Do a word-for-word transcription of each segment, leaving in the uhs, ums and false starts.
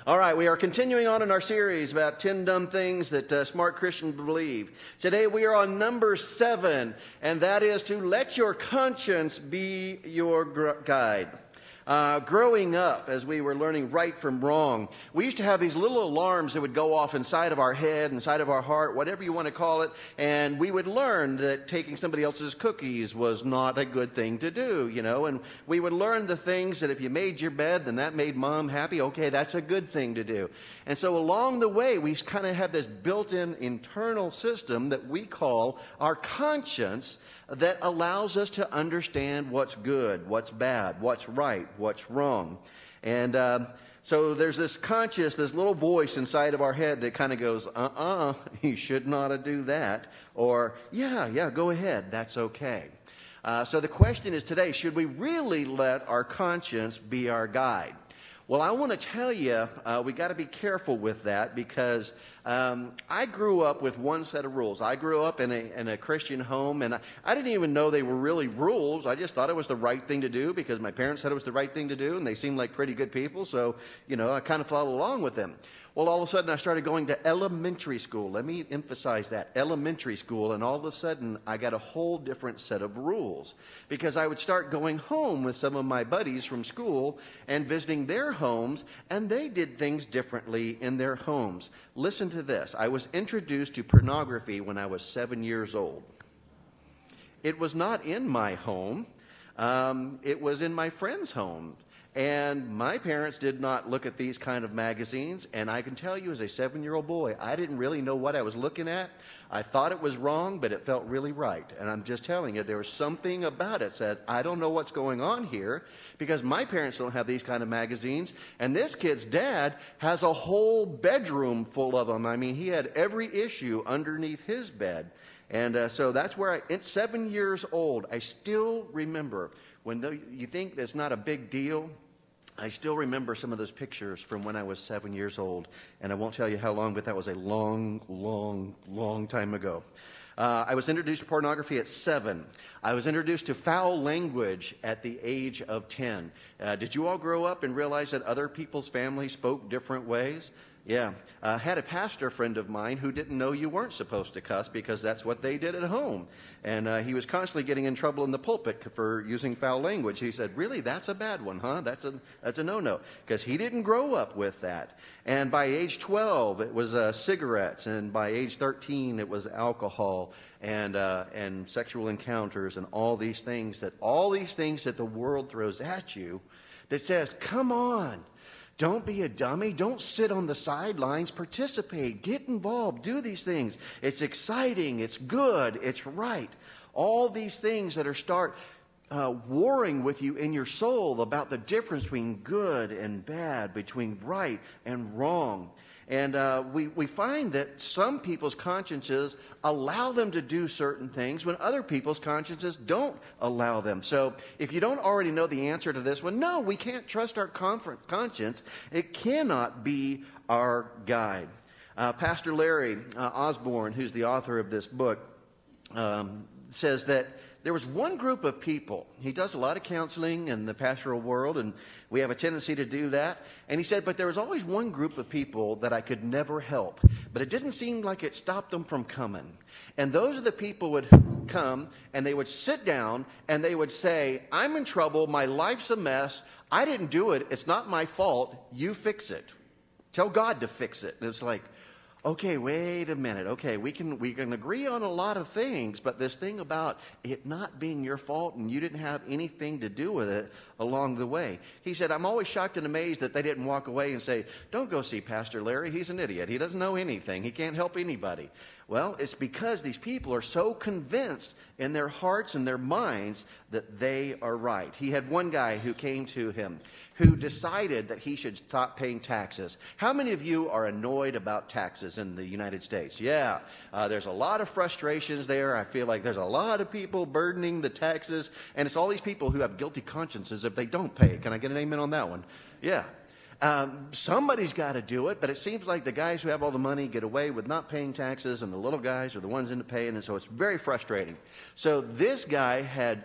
All right, we are continuing on in our series about ten dumb things that uh, smart Christians believe. Today we are on number seven, and that is to let your conscience be your gr- guide. Uh, growing up, as we were learning right from wrong, we used to have these little alarms that would go off inside of our head, inside of our heart, whatever you want to call it, and we would learn that taking somebody else's cookies was not a good thing to do, you know, and we would learn the things that if you made your bed, then that made mom happy. Okay, that's a good thing to do. And so along the way, we kind of have this built-in internal system that we call our conscience, that allows us to understand what's good, what's bad, what's right, what's wrong. And uh, so there's this conscious, this little voice inside of our head that kind of goes, uh-uh, you should not do that. Or, yeah, yeah, go ahead, that's okay. Uh, so the question is today, should we really let our conscience be our guide? Well, I want to tell you, uh, we got to be careful with that because um, I grew up with one set of rules. I grew up in a, in a Christian home, and I, I didn't even know they were really rules. I just thought it was the right thing to do because my parents said it was the right thing to do, and they seemed like pretty good people. So, you know, I kind of followed along with them. Well, all of a sudden, I started going to elementary school. Let me emphasize that, elementary school. And all of a sudden, I got a whole different set of rules because I would start going home with some of my buddies from school and visiting their homes, and they did things differently in their homes. Listen to this. I was introduced to pornography when I was seven years old. It was not in my home. Um, it was in my friend's home. And my parents did not look at these kind of magazines, and I can tell you as a seven-year-old boy, I didn't really know what I was looking at. I thought it was wrong, but it felt really right. And I'm just telling you, there was something about it that said, I don't know what's going on here, because my parents don't have these kind of magazines, and this kid's dad has a whole bedroom full of them. I mean, he had every issue underneath his bed. And uh, so that's where I, at seven years old, I still remember, when the, you think that's not a big deal, I still remember some of those pictures from when I was seven years old. And I won't tell you how long, but that was a long, long, long time ago. Uh, I was introduced to pornography at seven. I was introduced to foul language at the age of ten. Uh, did you all grow up and realize that other people's families spoke different ways? Yeah. I uh, had a pastor friend of mine who didn't know you weren't supposed to cuss because that's what they did at home. And uh, he was constantly getting in trouble in the pulpit for using foul language. He said, really, that's a bad one, huh? That's a that's a no-no. Because he didn't grow up with that. And by age twelve, it was uh, cigarettes. And by age thirteen, it was alcohol and uh, and sexual encounters and all these things that all these things that the world throws at you that says, come on. Don't be a dummy. Don't sit on the sidelines. Participate. Get involved. Do these things. It's exciting. It's good. It's right. All these things that are start uh, warring with you in your soul about the difference between good and bad, between right and wrong. And uh, we, we find that some people's consciences allow them to do certain things when other people's consciences don't allow them. So if you don't already know the answer to this one, no, we can't trust our conf- conscience. It cannot be our guide. Uh, Pastor Larry uh, Osborne, who's the author of this book, um, says that there was one group of people. He does a lot of counseling in the pastoral world, and we have a tendency to do that. And he said, but there was always one group of people that I could never help. But it didn't seem like it stopped them from coming. And those are the people who would come, and they would sit down, and they would say, I'm in trouble. My life's a mess. I didn't do it. It's not my fault. You fix it. Tell God to fix it. And it's like, okay, wait a minute. Okay, we can we can agree on a lot of things, but this thing about it not being your fault and you didn't have anything to do with it along the way. He said, I'm always shocked and amazed that they didn't walk away and say, don't go see Pastor Larry. He's an idiot. He doesn't know anything. He can't help anybody. Well, it's because these people are so convinced in their hearts and their minds that they are right. He had one guy who came to him who decided that he should stop paying taxes. How many of you are annoyed about taxes in the United States? Yeah, uh, there's a lot of frustrations there. I feel like there's a lot of people burdening the taxes, and it's all these people who have guilty consciences if they don't pay. Can I get an amen on that one? Yeah. Um, somebody's got to do it, but it seems like the guys who have all the money get away with not paying taxes, and the little guys are the ones into paying, and so it's very frustrating. So this guy had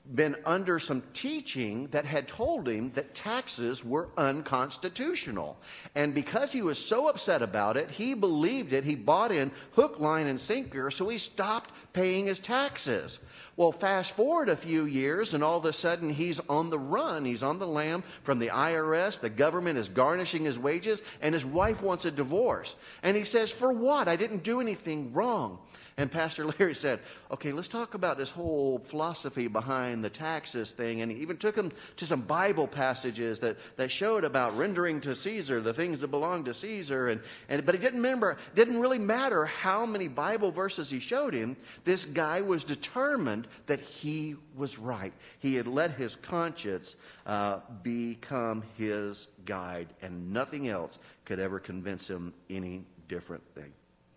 been under some teaching that had told him that taxes were unconstitutional. And because he was so upset about it, he believed it. He bought in hook, line, and sinker, so he stopped paying his taxes. Well, fast forward a few years, and all of a sudden he's on the run. He's on the lam from the I R S. The government is garnishing his wages, and his wife wants a divorce. And he says, for what? I didn't do anything wrong. And Pastor Larry said, okay, let's talk about this whole philosophy behind the taxes thing. And he even took him to some Bible passages that, that showed about rendering to Caesar the things that belong to Caesar. And, and but it didn't remember, didn't really matter how many Bible verses he showed him. This guy was determined that he was right. He had let his conscience uh, become his guide, and nothing else could ever convince him any different thing.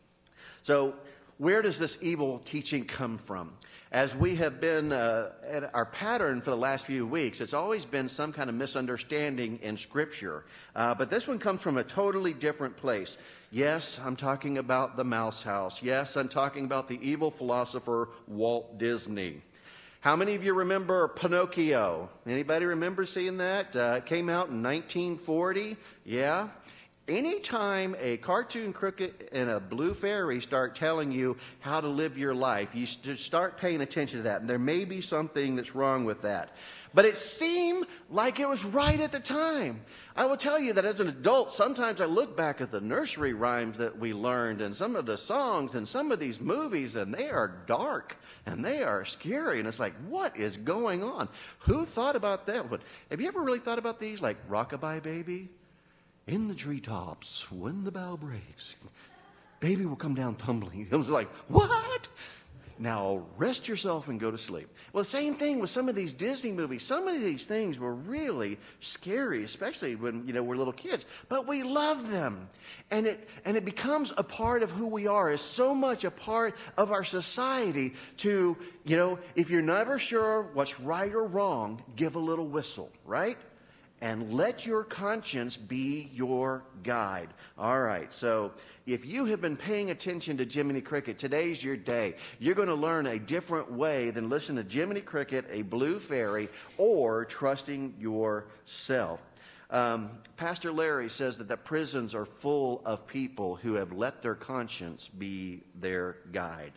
So, where does this evil teaching come from? As we have been uh, at our pattern for the last few weeks, it's always been some kind of misunderstanding in Scripture. Uh, but this one comes from a totally different place. Yes, I'm talking about the Mouse House. Yes, I'm talking about the evil philosopher Walt Disney. How many of you remember Pinocchio? Anybody remember seeing that? Uh, it came out in nineteen forty. Yeah. Anytime a cartoon cricket and a blue fairy start telling you how to live your life, you start paying attention to that. And there may be something that's wrong with that. But it seemed like it was right at the time. I will tell you that as an adult, sometimes I look back at the nursery rhymes that we learned and some of the songs and some of these movies, and they are dark and they are scary. And it's like, what is going on? Who thought about that one? Have you ever really thought about these, like Rockabye Baby? In the treetops, when the bough breaks, baby will come down tumbling. It was like, what? Now rest yourself and go to sleep. Well, the same thing with some of these Disney movies. Some of these things were really scary, especially when, you know, we're little kids. But we love them. And it and it becomes a part of who we are. It's so much a part of our society to, you know, if you're never sure what's right or wrong, give a little whistle, right? And let your conscience be your guide. All right, so if you have been paying attention to Jiminy Cricket, today's your day. You're going to learn a different way than listen to Jiminy Cricket, a blue fairy, or trusting yourself. Um, Pastor Larry says that the prisons are full of people who have let their conscience be their guide.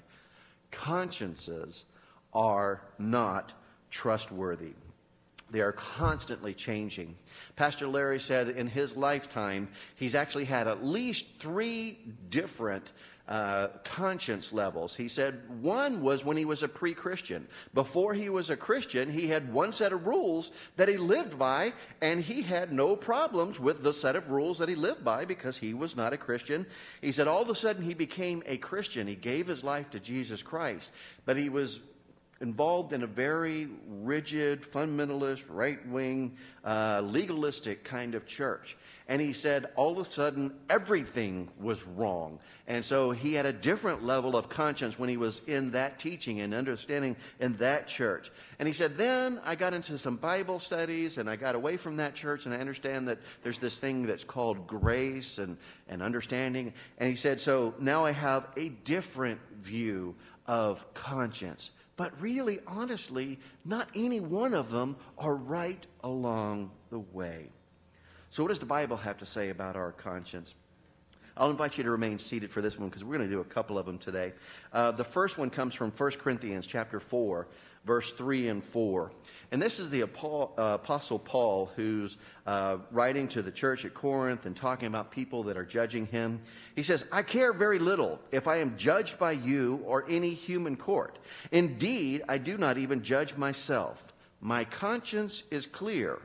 Consciences are not trustworthy. They are constantly changing. Pastor Larry said in his lifetime, he's actually had at least three different uh, conscience levels. He said one was when he was a pre-Christian. Before he was a Christian, he had one set of rules that he lived by, and he had no problems with the set of rules that he lived by because he was not a Christian. He said all of a sudden he became a Christian. He gave his life to Jesus Christ, but he was involved in a very rigid, fundamentalist, right-wing, uh, legalistic kind of church. And he said all of a sudden everything was wrong. And so he had a different level of conscience when he was in that teaching and understanding in that church. And he said, then I got into some Bible studies and I got away from that church, and I understand that there's this thing that's called grace and, and understanding. And he said, so now I have a different view of conscience. But really, honestly, not any one of them are right along the way. So what does the Bible have to say about our conscience? I'll invite you to remain seated for this one because we're going to do a couple of them today. Uh, the first one comes from First Corinthians chapter four, verse three and four. And this is the Apostle Paul who's uh, writing to the church at Corinth and talking about people that are judging him. He says, I care very little if I am judged by you or any human court. Indeed, I do not even judge myself. My conscience is clear,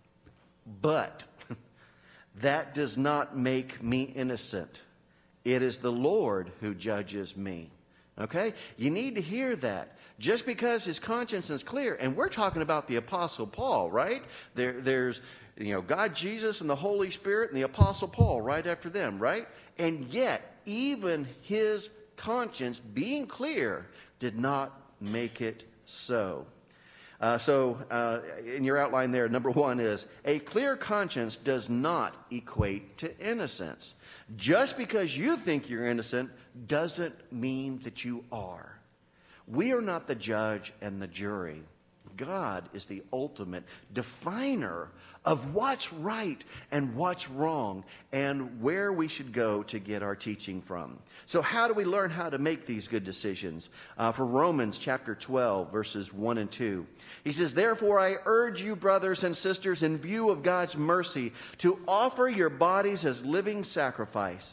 but that does not make me innocent. It is the Lord who judges me. Okay? You need to hear that. Just because his conscience is clear, and we're talking about the Apostle Paul, right? There, there's, you know, God, Jesus, and the Holy Spirit, and the Apostle Paul right after them, right? And yet, even his conscience being clear did not make it so. Uh, so, uh, in your outline there, number one is, a clear conscience does not equate to innocence. Just because you think you're innocent doesn't mean that you are. We are not the judge and the jury. God is the ultimate definer of what's right and what's wrong and where we should go to get our teaching from. So how do we learn how to make these good decisions? Uh, for Romans chapter twelve, verses one and two. He says, "Therefore I urge you, brothers and sisters, in view of God's mercy, to offer your bodies as living sacrifice,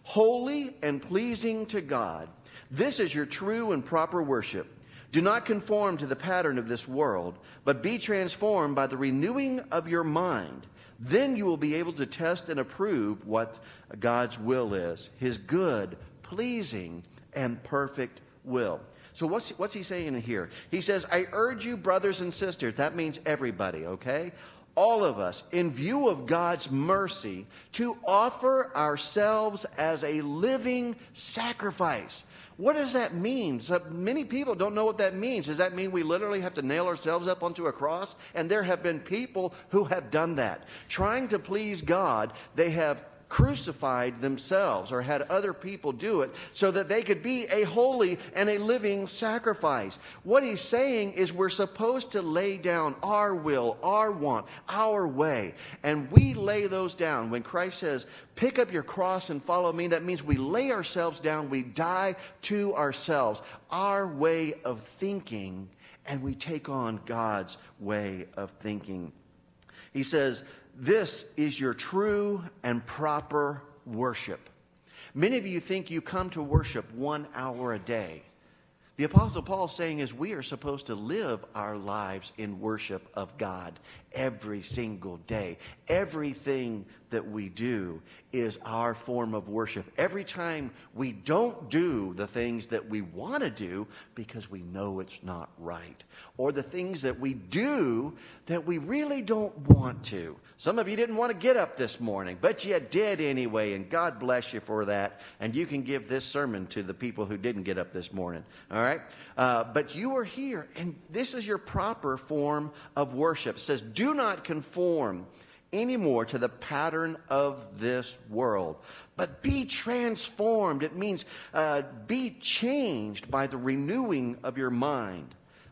holy and pleasing to God. This is your true and proper worship. Do not conform to the pattern of this world, but be transformed by the renewing of your mind. Then you will be able to test and approve what God's will is, his good, pleasing, and perfect will." So what's, what's he saying here? He says, I urge you, brothers and sisters. That means everybody, okay? All of us, in view of God's mercy, to offer ourselves as a living sacrifice. What does that mean? So many people don't know what that means. Does that mean we literally have to nail ourselves up onto a cross? And there have been people who have done that. Trying to please God, they have crucified themselves or had other people do it so that they could be a holy and a living sacrifice. What he's saying is we're supposed to lay down our will, our want, our way, and we lay those down. When Christ says, pick up your cross and follow me, that means we lay ourselves down, we die to ourselves, our way of thinking, and we take on God's way of thinking. He says, this is your true and proper worship. Many of you think you come to worship one hour a day. The Apostle Paul is saying is we are supposed to live our lives in worship of God every single day. Everything that we do is our form of worship. Every time we don't do the things that we want to do because we know it's not right, or the things that we do that we really don't want to. Some of you didn't want to get up this morning, but you did anyway, and God bless you for that. And you can give this sermon to the people who didn't get up this morning, all right? Uh, but you are here, and this is your proper form of worship. It says, do not conform anymore to the pattern of this world, but be transformed. It means uh, be changed by the renewing of your mind.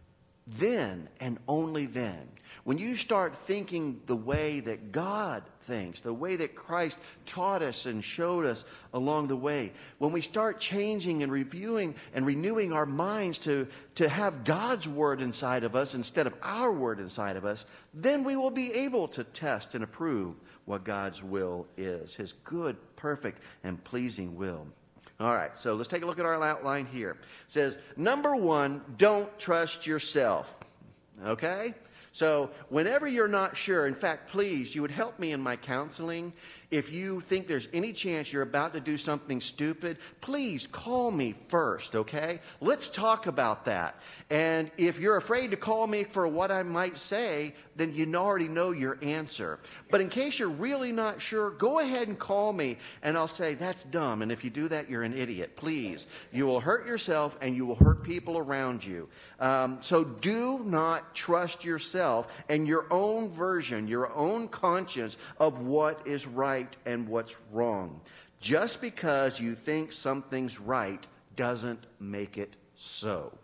Then and only then, when you start thinking the way that God thinks, the way that Christ taught us and showed us along the way, when we start changing and reviewing and renewing our minds to, to have God's word inside of us instead of our word inside of us, then we will be able to test and approve what God's will is, his good, perfect, and pleasing will. All right, so let's take a look at our outline here. It says, number one, don't trust yourself. Okay? So whenever you're not sure, in fact, please, you would help me in my counseling. If you think there's any chance you're about to do something stupid, please call me first, okay? Let's talk about that. And if you're afraid to call me for what I might say, then you already know your answer. But in case you're really not sure, go ahead and call me, and I'll say, that's dumb. And if you do that, you're an idiot. Please. You will hurt yourself, and you will hurt people around you. Um, so do not trust yourself and your own version, your own conscience of what is right and what's wrong. Just because you think something's right doesn't make it so.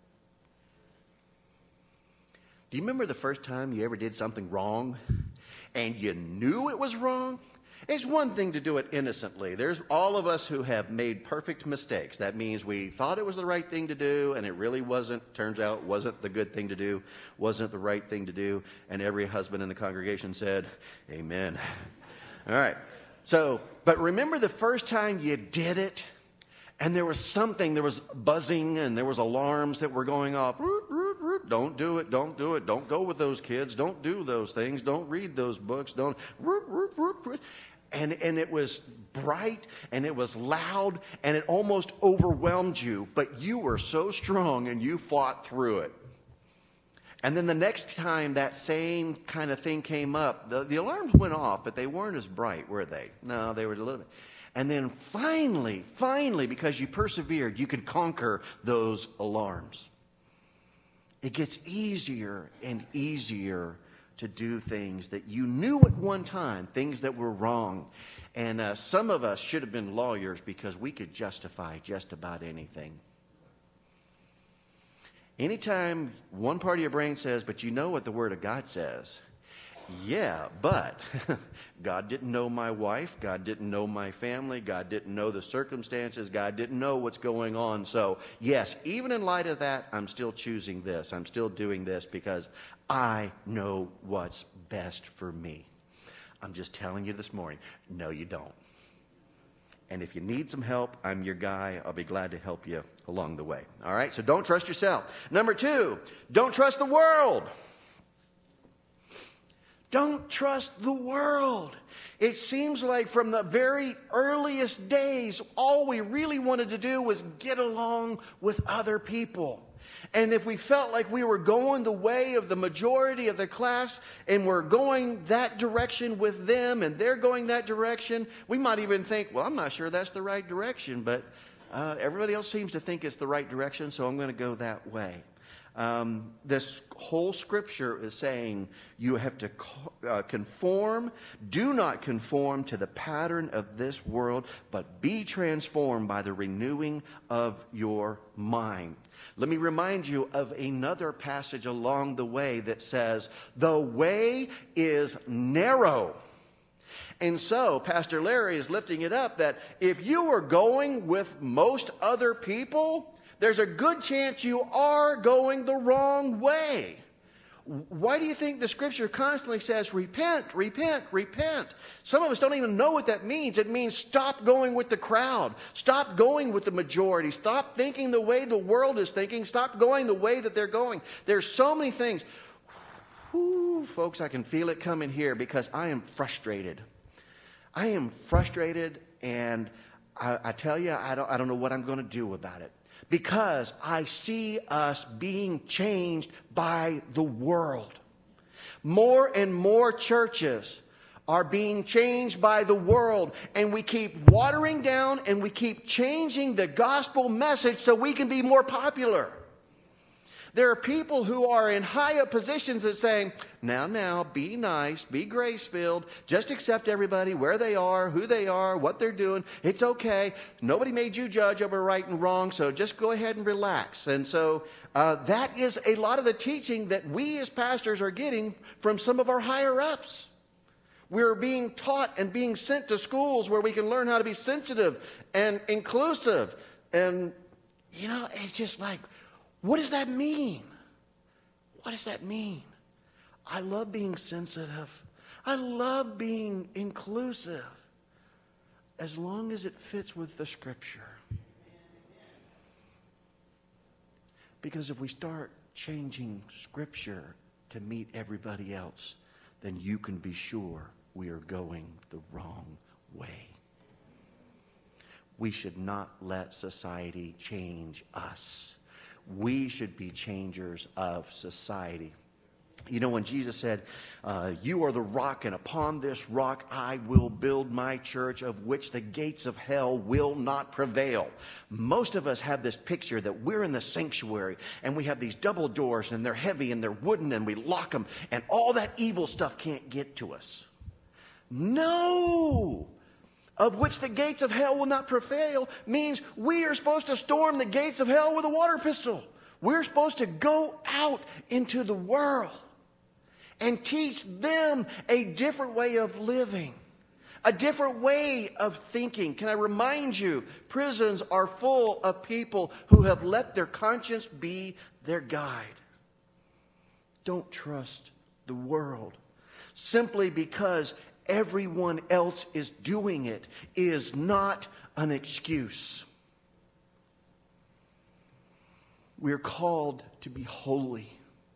Do you remember the first time you ever did something wrong and you knew it was wrong? It's one thing to do it innocently. There's all of us who have made perfect mistakes. That means we thought it was the right thing to do, and it really wasn't. Turns out it wasn't the good thing to do, wasn't the right thing to do, and every husband in the congregation said, amen. All right. So, but remember the first time you did it, and there was something, there was buzzing, and there was alarms that were going off. Don't do it, don't do it, don't go with those kids, don't do those things, don't read those books, don't... And, and it was bright, and it was loud, and it almost overwhelmed you, but you were so strong, and you fought through it. And then the next time that same kind of thing came up, the, the alarms went off, but they weren't as bright, were they? No, they were a little bit. And then finally, finally, because you persevered, you could conquer those alarms. It gets easier and easier to do things that you knew at one time, things that were wrong. And uh, some of us should have been lawyers because we could justify just about anything. Anytime one part of your brain says, but you know what the Word of God says. Yeah, but God didn't know my wife. God didn't know my family. God didn't know the circumstances. God didn't know what's going on. So, yes, even in light of that, I'm still choosing this. I'm still doing this because I know what's best for me. I'm just telling you this morning, no, you don't. And if you need some help, I'm your guy. I'll be glad to help you along the way. All right, so don't trust yourself. Number two, don't trust the world. Don't trust the world. It seems like from the very earliest days, all we really wanted to do was get along with other people. And if we felt like we were going the way of the majority of the class and we're going that direction with them and they're going that direction, we might even think, well, I'm not sure that's the right direction, but uh, everybody else seems to think it's the right direction, so I'm going to go that way. Um, this whole scripture is saying you have to co- uh, conform, do not conform to the pattern of this world, but be transformed by the renewing of your mind. Let me remind you of another passage along the way that says, the way is narrow. And so, Pastor Larry is lifting it up that if you are going with most other people, there's a good chance you are going the wrong way. Why do you think the scripture constantly says, repent, repent, repent? Some of us don't even know what that means. It means stop going with the crowd. Stop going with the majority. Stop thinking the way the world is thinking. Stop going the way that they're going. There's so many things. Whew, folks, I can feel it coming here because I am frustrated. I am frustrated, and I, I tell you, I don't, I don't know what I'm going to do about it. Because I see us being changed by the world. More and more churches are being changed by the world. And we keep watering down and we keep changing the gospel message so we can be more popular. There are people who are in high up positions that saying, now, now, be nice, be grace-filled, just accept everybody where they are, who they are, what they're doing. It's okay. Nobody made you judge over right and wrong, so just go ahead and relax. And so uh, that is a lot of the teaching that we as pastors are getting from some of our higher-ups. We're being taught and being sent to schools where we can learn how to be sensitive and inclusive. And, you know, it's just like, what does that mean? What does that mean? I love being sensitive. I love being inclusive. As long as it fits with the scripture. Because if we start changing scripture to meet everybody else, then you can be sure we are going the wrong way. We should not let society change us. We should be changers of society. You know, when Jesus said, uh, you are the rock, and upon this rock I will build my church, of which the gates of hell will not prevail. Most of us have this picture that we're in the sanctuary, and we have these double doors, and they're heavy, and they're wooden, and we lock them, and all that evil stuff can't get to us. No! Of which the gates of hell will not prevail means we are supposed to storm the gates of hell with a water pistol. We're supposed to go out into the world and teach them a different way of living, a different way of thinking. Can I remind you, prisons are full of people who have let their conscience be their guide. Don't trust the world simply because everyone else is doing it is not an excuse. We're called to be holy.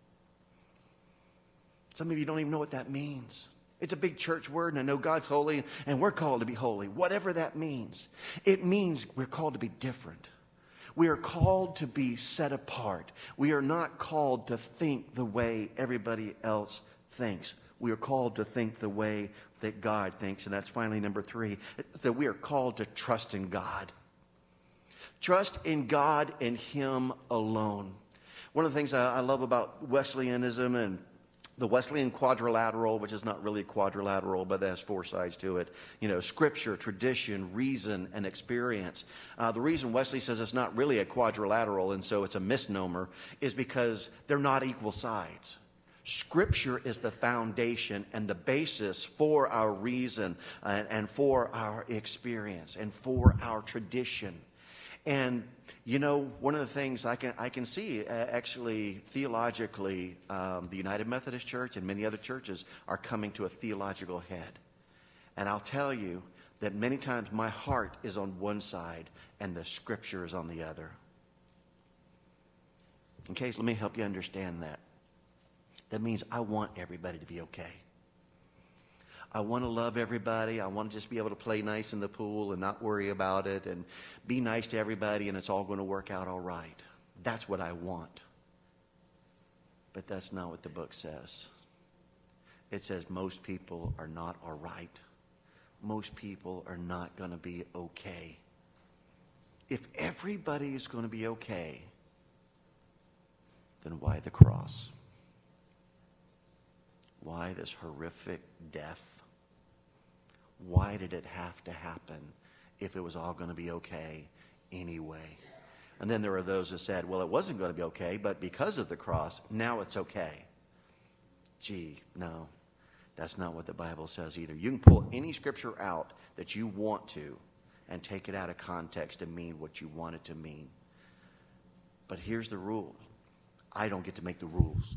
Some of you don't even know what that means. It's a big church word, and I know God's holy, and we're called to be holy. Whatever that means, it means we're called to be different. We are called to be set apart. We are not called to think the way everybody else thinks. We are called to think the way that God thinks. And that's finally number three, that we are called to trust in God. Trust in God and Him alone. One of the things I love about Wesleyanism and the Wesleyan quadrilateral, which is not really quadrilateral, but it has four sides to it. You know, scripture, tradition, reason, and experience. Uh, the reason Wesley says it's not really a quadrilateral, and so it's a misnomer, is because they're not equal sides. Scripture is the foundation and the basis for our reason and, and for our experience and for our tradition. And, you know, one of the things I can I can see uh, actually theologically, um, the United Methodist Church and many other churches are coming to a theological head. And I'll tell you that many times my heart is on one side and the Scripture is on the other. In case, let me help you understand that. That means I want everybody to be okay. I want to love everybody. I want to just be able to play nice in the pool and not worry about it and be nice to everybody and it's all going to work out all right. That's what I want. But that's not what the book says. It says most people are not all right. Most people are not going to be okay. If everybody is going to be okay, then why the cross? Why this horrific death? Why did it have to happen if it was all going to be okay anyway? And then there are those that said, well, it wasn't going to be okay, but because of the cross, now it's okay. Gee, no, that's not what the Bible says either. You can pull any scripture out that you want to and take it out of context and mean what you want it to mean. But here's the rule. I don't get to make the rules.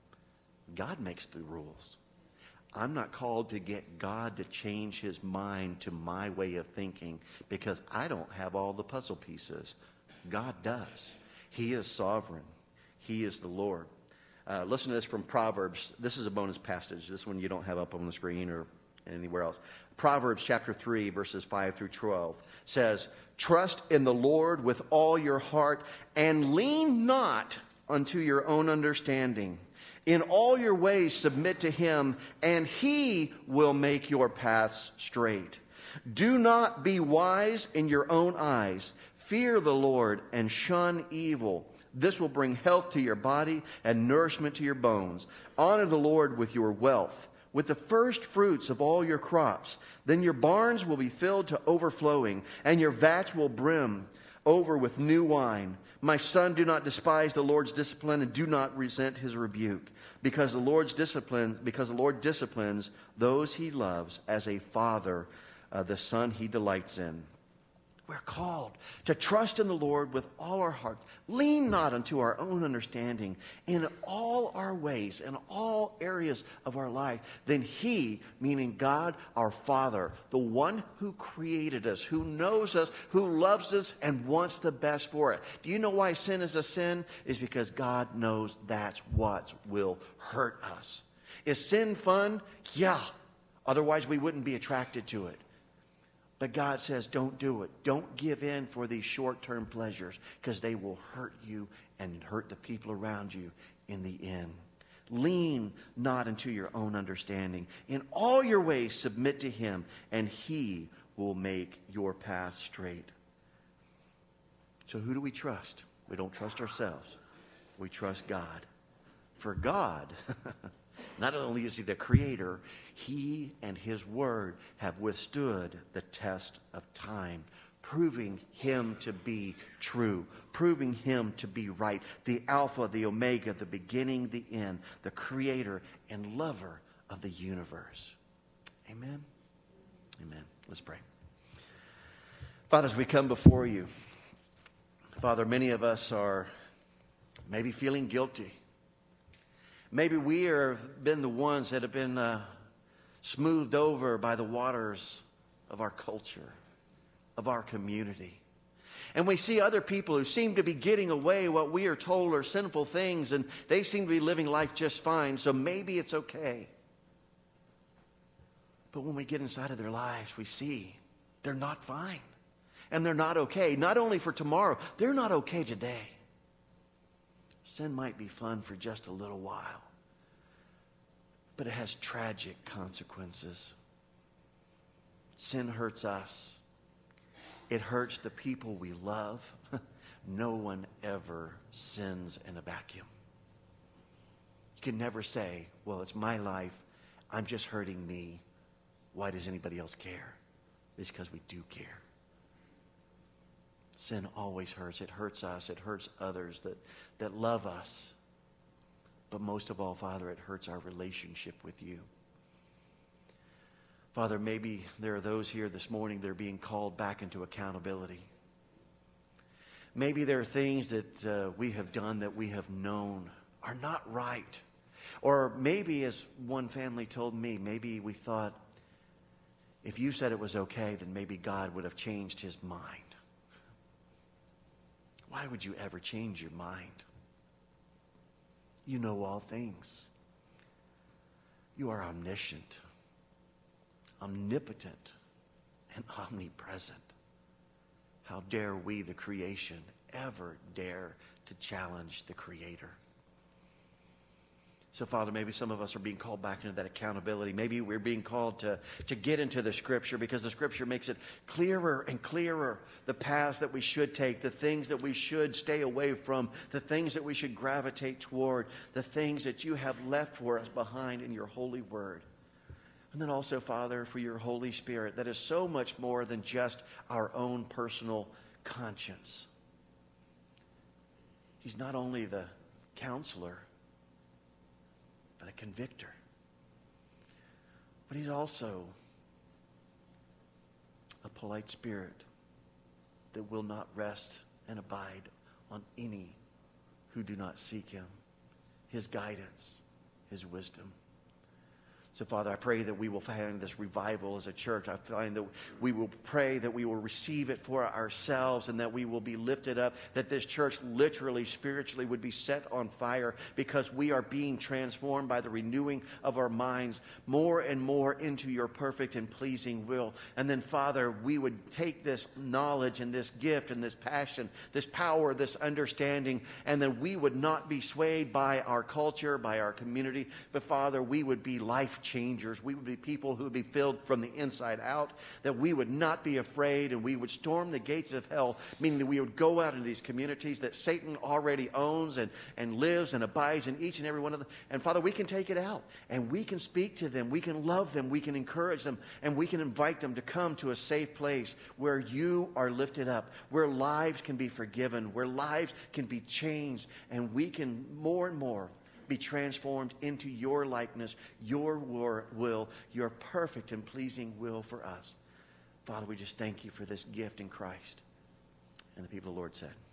God makes the rules. I'm not called to get God to change his mind to my way of thinking because I don't have all the puzzle pieces. God does. He is sovereign. He is the Lord. Uh, listen to this from Proverbs. This is a bonus passage. This one you don't have up on the screen or anywhere else. Proverbs chapter three, verses five through twelve says, "Trust in the Lord with all your heart and lean not unto your own understanding. In all your ways submit to him, and he will make your paths straight. Do not be wise in your own eyes. Fear the Lord and shun evil. This will bring health to your body and nourishment to your bones. Honor the Lord with your wealth, with the first fruits of all your crops. Then your barns will be filled to overflowing, and your vats will brim over with new wine. My son, do not despise the Lord's discipline, and do not resent his rebuke. Because the Lord's discipline, because the Lord disciplines those he loves as a father, uh, the son he delights in." We're called to trust in the Lord with all our heart. Lean not unto our own understanding. In all our ways, in all areas of our life, then he, meaning God, our Father, the one who created us, who knows us, who loves us, and wants the best for it. Do you know why sin is a sin? It's because God knows that's what will hurt us. Is sin fun? Yeah. Otherwise, we wouldn't be attracted to it. But God says, don't do it. Don't give in for these short-term pleasures because they will hurt you and hurt the people around you in the end. Lean not into your own understanding. In all your ways, submit to him, and he will make your path straight. So who do we trust? We don't trust ourselves. We trust God. For God, not only is he the creator, he and his word have withstood the test of time, proving him to be true, proving him to be right, the Alpha, the Omega, the beginning, the end, the creator and lover of the universe. Amen? Amen. Let's pray. Father, as we come before you, Father, many of us are maybe feeling guilty. Maybe we have been the ones that have been uh, smoothed over by the waters of our culture, of our community. And we see other people who seem to be getting away what we are told are sinful things, and they seem to be living life just fine, so maybe it's okay. But when we get inside of their lives, we see they're not fine. And they're not okay. Not only for tomorrow, they're not okay today. Sin might be fun for just a little while, but it has tragic consequences. Sin hurts us. It hurts the people we love. No one ever sins in a vacuum. can never say, well, it's my life. I'm just hurting me. Why does anybody else care? It's because we do care. Sin always hurts. It hurts us. It hurts others that, that love us. But most of all, Father, it hurts our relationship with you. Father, maybe there are those here this morning that are being called back into accountability. Maybe there are things that uh, we have done that we have known are not right. Or maybe, as one family told me, maybe we thought, if you said it was okay, then maybe God would have changed his mind. Why would you ever change your mind? You know all things. You are omniscient, omnipotent, and omnipresent. How dare we, the creation, ever dare to challenge the Creator? So, Father, maybe some of us are being called back into that accountability. Maybe we're being called to, to get into the Scripture, because the Scripture makes it clearer and clearer, the paths that we should take, the things that we should stay away from, the things that we should gravitate toward, the things that you have left for us behind in your holy word. And then also, Father, for your Holy Spirit, that is so much more than just our own personal conscience. He's not only the counselor, but a convictor. But he's also a polite spirit that will not rest and abide on any who do not seek him, his guidance, his wisdom. So, Father, I pray that we will find this revival as a church. I find that we will pray that we will receive it for ourselves, and that we will be lifted up, that this church literally, spiritually would be set on fire, because we are being transformed by the renewing of our minds more and more into your perfect and pleasing will. And then, Father, we would take this knowledge and this gift and this passion, this power, this understanding, and then we would not be swayed by our culture, by our community, but, Father, we would be life changers. We would be people who would be filled from the inside out, that we would not be afraid, and we would storm the gates of hell, meaning that we would go out into these communities that Satan already owns and, and lives and abides in each and every one of them. And Father, we can take it out, and we can speak to them, we can love them, we can encourage them, and we can invite them to come to a safe place where you are lifted up, where lives can be forgiven, where lives can be changed, and we can more and more be transformed into your likeness, your will, your perfect and pleasing will for us. Father, we just thank you for this gift in Christ. And the people of the Lord said,